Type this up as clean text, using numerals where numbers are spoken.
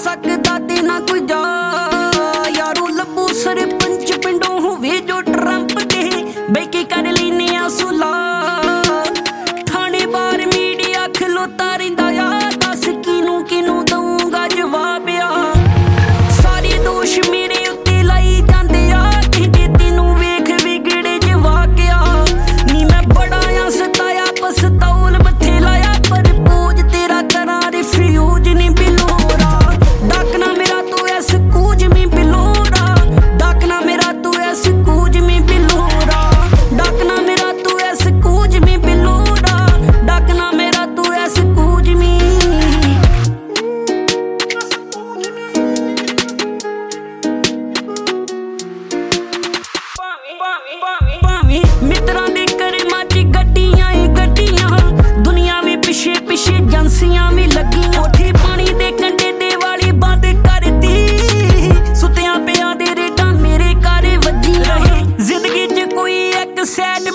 ਸਕਦਾ ਤੇ ਨਾ ਕੋਈ ਜਾ ਯਾਰੋ ਲੱਭੂ ਸਰਪੰਚ ਪਿੰਡੋਂ ਹੋਵੇ ਜੋ ਟਰੰਪ ਤੇ ਬਹਿ ਕੇ ਕਰ ਲੈਨੇ ਆ ਸੁਲਾਹ ਥਾਣੇ ਬਾਰ ਮੀਡੀਆ ਖਲੋਤਾ ਰਹਿੰਦਾ ਆ ਦੱਸ ਕਿਨੂੰ ਦਊਂਗਾ ਜਵਾਬ ਆ ਸਾਰੇ ਦੋਸ਼ ਮੇਰੇ ਉੱਤੇ ਲਾਈ ਜਾਂਦੇ ਆ ਕਹਿੰਦੇ ਤੈਨੂੰ ਵੇਖ ਵਿਗੜੇ ਜਵਾਕ ਆ ਨੀ ਮੈਂ ਬੜਾ ਆ ਸਤਾਇਆ ਪਸਤੌਲ ਮੱਥੇ ਲਾਇਆ ਪਰ ਪੂਜ ਤੇਰਾ ਕਰਾਂ ਰਿਫਿਊਜ ਨੀ ਬਿਲੋਰਾ ਡਾਕਣਾ ਮੇਰਾ ਤੂੰ ਐਸ ਕੂਜ ਮੀ ਬਿਲੋਰਾ ਡਾਕਣਾ ਮੇਰਾ ਤੂੰ ਐਸ ਕੂਜ ਮੀ ਬਿਲੋਰਾ ਡਾਕਣਾ ਮੇਰਾ ਤੂੰ ਐਸ ਕੂਜ ਮੀ ਬਿਲੋਰਾ ਡਾਕਣਾ ਮੇਰਾ ਤੂੰ ਐਸ ਕੂਜ ਮੀ ਭਾਵੇਂ ਮਿੱਤਰਾਂ ਦੇ ਕਰਮਾਂ 'ਚ ਗੱਡੀਆਂ ਏ ਗੱਡੀਆਂ ਦੁਨੀਆ ਵੀ ਪਿੱਛੇ ਏਜੰਸੀਆਂ ਵੀ ਲੱਗੀਆਂ ਕੋਠੀ ਪਾਣੀ ਦੇ ਕੰਢੇ ਦੇ ਵਾਲੀ ਬੰਦ ਕਰਤੀ ਸੁੱਤਿਆਂ ਪਿਆਂ ਦੇ ਰੇਟਾਂ ਮੇਰੇ ਘਰ ਵੱਜੀਆਂ ਜ਼ਿੰਦਗੀ 'ਚ ਕੋਈ ਇੱਕ ਸੈਡ